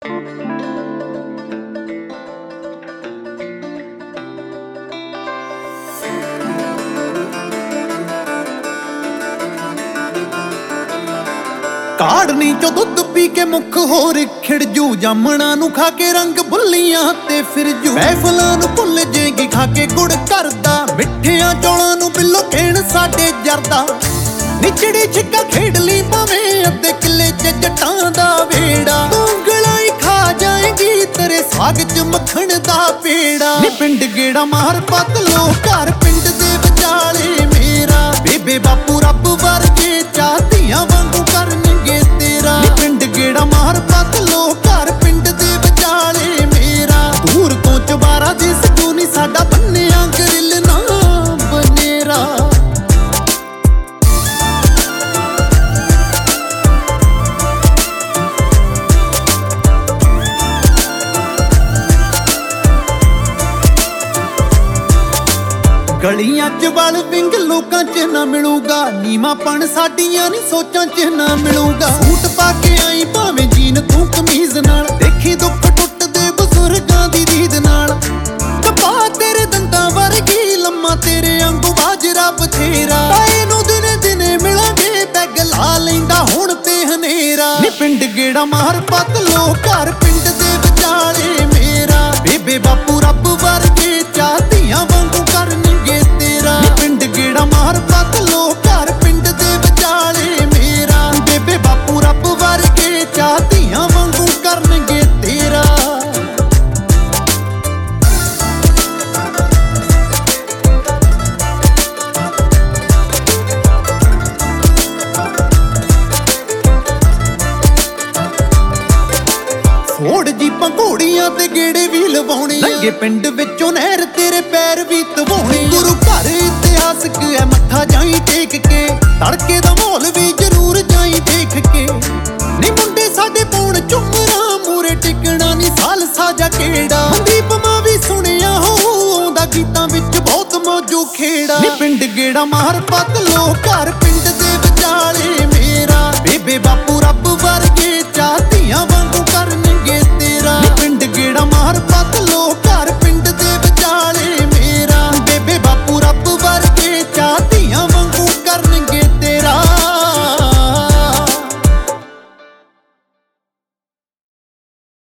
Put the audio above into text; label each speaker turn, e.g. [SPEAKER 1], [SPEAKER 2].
[SPEAKER 1] ਕਾੜਨੀ ਚੋਂ ਦੁੱਧ ਪੀ ਕੇ ਮੁੱਖ ਹੋਰ ਖਿੜਜੂ, ਜਾਮਣਾ ਨੂੰ ਖਾ ਕੇ ਰੰਗ ਬੁੱਲੀਆਂ ਤੇ ਫਿਰਜੂ। ਮਹਿਫਲਾਂ ਨੂੰ ਭੁੱਲ ਜੇਗੀ ਖਾ ਕੇ ਗੁੜ ਕਰਦਾ, ਮਿੱਠਿਆਂ ਚੌਲਾਂ ਨੂੰ ਬਿੱਲੋ ਖੇਣ ਸਾਡੇ ਜਰਦਾ। ਨਿਚੜੀ ਛਿੱਕਾ ਖੇਡ ਲਈ ਭਾਵੇਂ ਅੱਧੇ ਕਿੱਲੇ ਚ ਜੱਟਾਂ ਦਾ ਵੇੜਾ। ਉਂਗਲਾਂ ਹੀ ਖਾ ਜਾਏਗੀ ਤੇਰੇ ਸਾਗ ਚ ਮੱਖਣ ਦਾ ਪੇੜਾ। ਨੀ ਪਿੰਡ ਗੇੜਾ ਮਾਰ ਪਤਲੋ ਘਰ ਪਿੰਡ ਦੇ ਵਿਚਾਲੇ ਮੇਰਾ, ਬੇਬੇ ਬਾਪੂ ਰੱਬ ਵਰਗੇ ਚਾਹਤੀਆਂ ਵਾਂਗੂ ਕਰਨਗੇ ਤੇਰਾ। ਨੀ ਪਿੰਡ ਗੇੜਾ ਮਾਰ ਪਤਲੋ ਘਰ ਪਿੰਡ ਦੇ ਵਿਚਾਲੇ ਮੇਰਾ, ਦੂਰ ਤੋਂ ਚੁਬਾਰਾ ਦਿਸ ਤੂੰ ਨੀ ਸਾਡਾ ਬੰਨਿਆ ਗਰਿਲ ਨਾ ਬਨੇਰਾ। ਗਲੀਆਂ ਚ ਵਲ ਵਿੰਗ ਲੋਕਾਂ ਚ ਨਾ ਮਿਲੂਗਾ, ਨੀਵਾਂਪਣ ਸਾਡੀਆਂ ਨੀ ਸੋਚਾਂ ਚ ਨਾ ਮਿਲੂਗਾ। ਸੂਟ ਪਾ ਕੇ ਆਈ ਭਾਵੇਂ ਜੀਨ ਤੂੰ ਕਮੀਜ਼ ਨਾਲ, ਦੇਖੀ ਦੁੱਖ ਟੁੱਟਦੇ ਬਜ਼ੁਰਗਾਂ ਦੀ ਰੀਝ ਨਾਲ। ਕਪਾ ਤੇਰੇ ਦੰਦਾਂ ਵਰਗੀ ਲੰਮਾ ਤੇਰੇ ਵਾਂਗੂ ਬਾਜਰਾ ਬਥੇਰਾ। ਤਾਏ ਨੂੰ ਦਿਨੇ ਦਿਨੇ ਮਿਲਾਂਗੇ ਪੈਗ ਲਾ ਲੈਂਦਾ ਹੁਣ ਤੇ ਹਨੇਰਾ। ਨੀ ਪਿੰਡ ਗੇੜਾ ਮਾਰ ਪਤਲੋ ਘਰ ਪਿੰਡ ਦੇ ਵਿਚਾਲੇ ਮੇਰਾ, ਬੇਬੇ ਬਾਪੂ ਰੱਬ ਵਰਗੇ ਚਾਹਤੀਆਂ ਵਾਂਗੂ ਕਰਨਗੇ ਤੇਰਾ। ਨੀ ਪਿੰਡ ਗੇੜਾ ਮਾਰ ਪਤਲੋ ਘਰ ਪਿੰਡ ਦੇ ਵਿਚਾਲੇ ਮੇਰਾ, ਬੇਬੇ ਬਾਪੂ ਰੱਬ ਵਰਗੇ ਚਾਹਤੀਆਂ ਵਾਂਗੂ ਕਰਨਗੇ ਤੇਰਾ। ਫੋੜ ਜੀਪਾਂ ਘੋੜੀਆਂ ਤੇ ਗੇੜੇ ਵੀ ਲਵਾਉਣੇ, ਲੰਗੇ ਪਿੰਡ ਵਿੱਚੋਂ ਨਹਿਰ ਤੇਰੇ ਪੈਰ ਵੀ ਧਵਾਉਣੇ। ਗੁਰੂ ਘਰ ਇਤਿਹਾਸਕ ਐ ਮੱਥਾ ਜਾਈ ਟੇਕ ਕੇ, ਤੜਕੇ ਦਾ ਮਾਹੌਲ ਵੀ ਜ਼ਰੂਰ ਜਾਈ ਦੇਖ ਕੇ। ਨੀ ਮੁੰਡੇ ਸਾਡੇ ਪੌਣ ਝੁੰਮਰਾਂ ਮੂਰੇ ਟਿਕਣਾ ਨੀ ਸਾਲ ਸਾਜਾ ਕਿਹੜਾ। ਮਨਦੀਪ ਮਾਂ ਵੀ ਸੁਣਿਆ ਹੋ ਆਉਂਦਾ ਗੀਤਾਂ ਵਿੱਚ ਬਹੁਤ ਮੌਜੂ ਖੇੜਾ। ਨੀ ਪਿੰਡ ਗੇੜਾ ਮਾਰ ਪਤਲੋ ਘਰ ਪਿੰਡ ਦੇ ਵਿਚਾਲੇ ਮੇਰਾ, ਬੇਬੇ ਬਾਪੂ ਰੱਬ ਵਰਗੇ